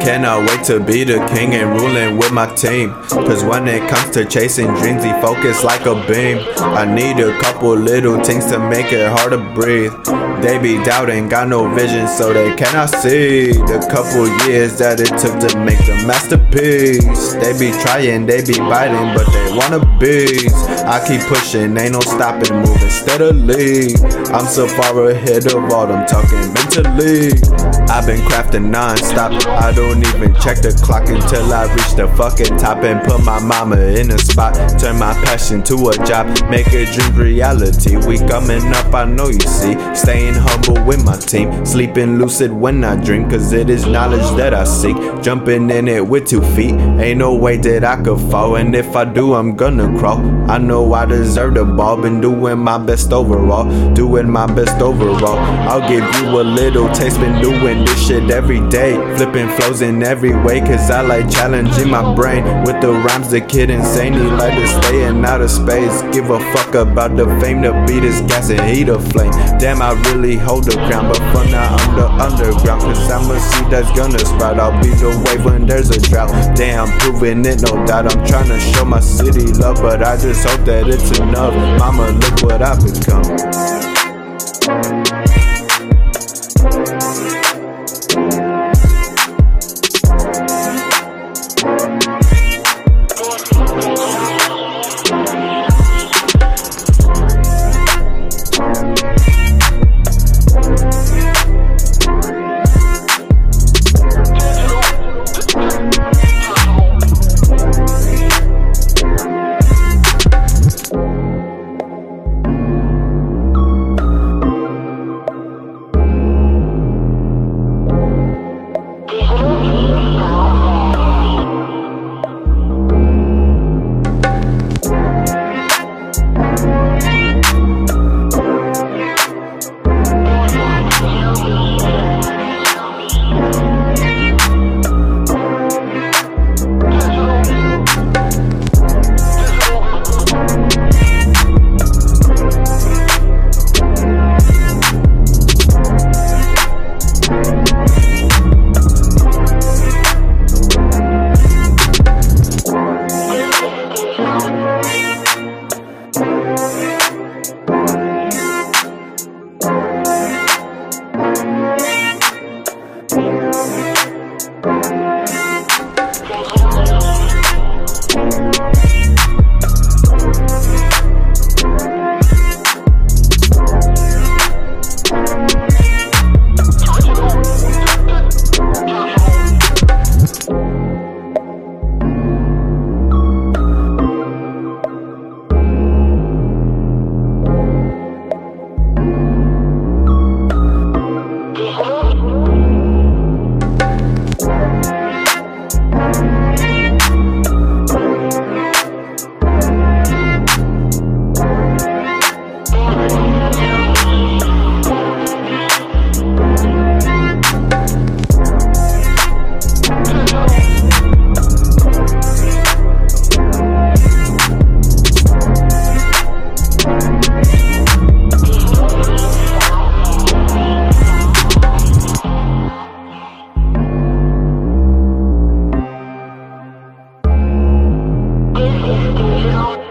cannot wait to be the king and ruling with my team. Cause when it comes to chasing dreams, he focus like a beam. I need a couple little things to make it hard to breathe. They be doubting, got no vision, so they cannot see the couple years that it took to make the masterpiece. They be trying, they be biting, but they wanna be. I keep pushing, ain't no stopping, moving steadily. I'm so far ahead of all them talking mentally. I've been crafting non-stop, I don't even check the clock until I reach the fucking top and put my mama in a spot. Turn my passion to a job, make a dream reality. We coming up, I know you see. Staying humble with my team, sleeping lucid when I dream, cause it is knowledge that I seek. Jumping in it with 2 feet, ain't no way that I could fall, and if I do, I'm gonna crawl. I know I deserve the ball, been doing my best overall, doing my best overall. I'll give you a little taste, been doing this shit every day, flipping flows in every way, cause I like challenging my brain. With the rhymes, the kid insane, he like to stay in outer space. Give a fuck about the fame, the beat is gas and heat a flame. Damn, I really hold the ground, but for now I'm the underground, cause I'm a seed that's gonna sprout. I'll be the wave when there's a drought. Damn, proving it, no doubt. I'm trying to show my city love, but I just hope that it's enough. Mama, look what I've become. You know.